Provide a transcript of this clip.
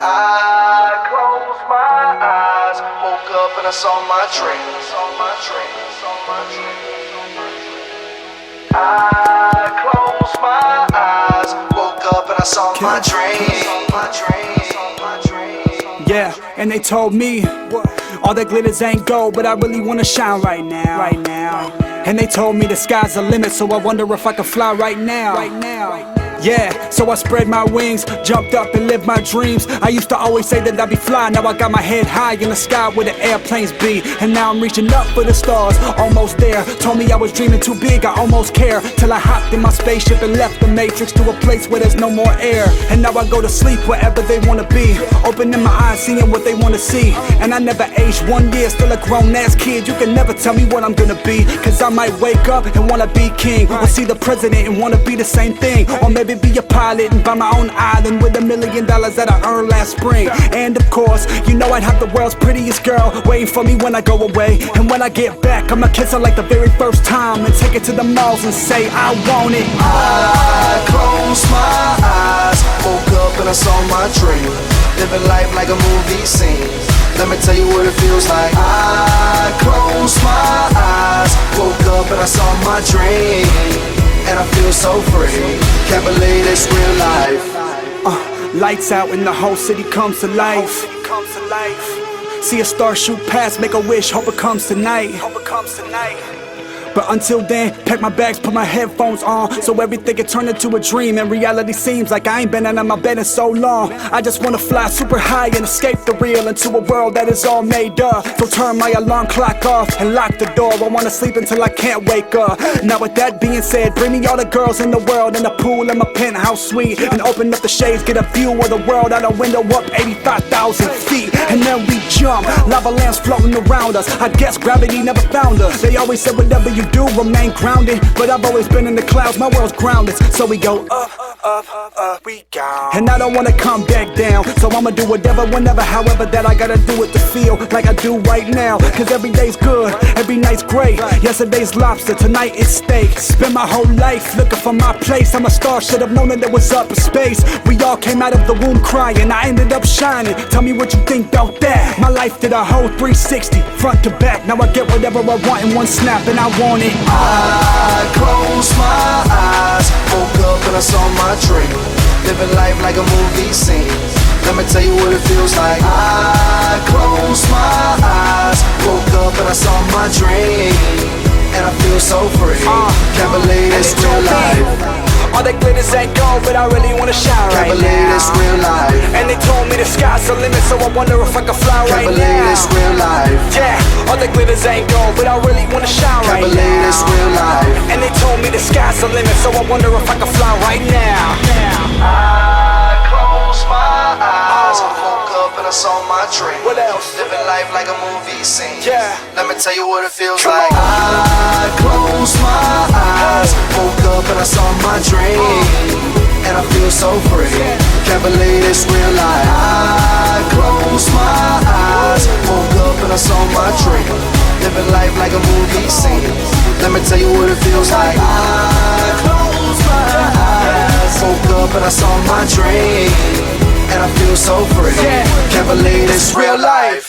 I closed my eyes, woke up and I saw my dreams. I closed my eyes, woke up and I saw my dreams. Yeah, and they told me all that glitters ain't gold, but I really wanna shine right now. And they told me the sky's the limit, so I wonder if I can fly right now. Yeah, so I spread my wings, jumped up and lived my dreams. I used to always say that I'd be fly, now I got my head high in the sky where the airplanes be. And now I'm reaching up for the stars, almost there. Told me I was dreaming too big, I almost care. Till I hopped in my spaceship and left the matrix to a place where there's no more air. And now I go to sleep wherever they wanna be, opening my eyes, seeing what they wanna see. And I never aged 1 year, still a grown ass kid. You can never tell me what I'm gonna be, cause I might wake up and wanna be king, or see the president and wanna be the same thing, or maybe be a pilot and buy my own island with $1 million that I earned last spring. And of course, you know I'd have the world's prettiest girl waiting for me when I go away. And when I get back, I'ma kiss her like the very first time, and take it to the malls and say I want it. I closed my eyes, woke up and I saw my dream. Living life like a movie scene. Let me tell you what it feels like. I closed my eyes, woke up and I saw my dream. And I feel so free, can't believe it's real life. Lights out and the whole city comes to life. See a star shoot past, make a wish, hope it comes tonight. But until then, pack my bags, put my headphones on, so everything can turn into a dream. And reality seems like I ain't been out of my bed in so long. I just wanna fly super high and escape the real, into a world that is all made up. So turn my alarm clock off and lock the door. I wanna sleep until I can't wake up. Now with that being said, bring me all the girls in the world, in the pool in my penthouse suite, and open up the shades, get a view of the world out a window up 85,000 feet. And then we jump, lava lamps floating around us. I guess gravity never found us. They always said whatever you do, remain grounded, but I've always been in the clouds, my world's grounded. So we go up, we go. And I don't wanna come back down, so I'ma do whatever, whenever, however that I gotta do it to feel like I do right now. Cause every day's good, every night's great. Yesterday's lobster, tonight it's steak. Spend my whole life looking for my place. I'm a star, should've known that it was up in space. We all came out of the womb crying, I ended up shining. Tell me what you think about that. My life did a whole 360, front to back. Now I get whatever I want in one snap, and I want it. I closed my eyes, woke up and I saw my dream. Living life like a movie scene. Let me tell you what it feels like. I closed my eyes, woke up and I saw my dream. And I feel so free, can't believe it's real life. All that glitters ain't gold, but I really wanna shine right now. Can't believe it's real life. And they told me the sky's the limit, so I wonder if I can fly right now. Can't believe it's real life. Yeah, all that glitters ain't gold, but I really wanna shine right now. Can't believe it's real life. And they told me the sky's the limit, so I wonder if I can fly right now. I closed my eyes, woke up and I saw my dream. What else? Living life like a movie scene. Yeah. Let me tell you what it feels Come like. on. I closed my eyes, woke up and I saw my dream. And I feel so free, can't believe it's real life. I closed my eyes, woke up and I saw my dream. Living life like a movie scene. Let me tell you what it feels like. I closed my eyes, woke up and I saw my dream. And I feel so free, can't believe it's real life.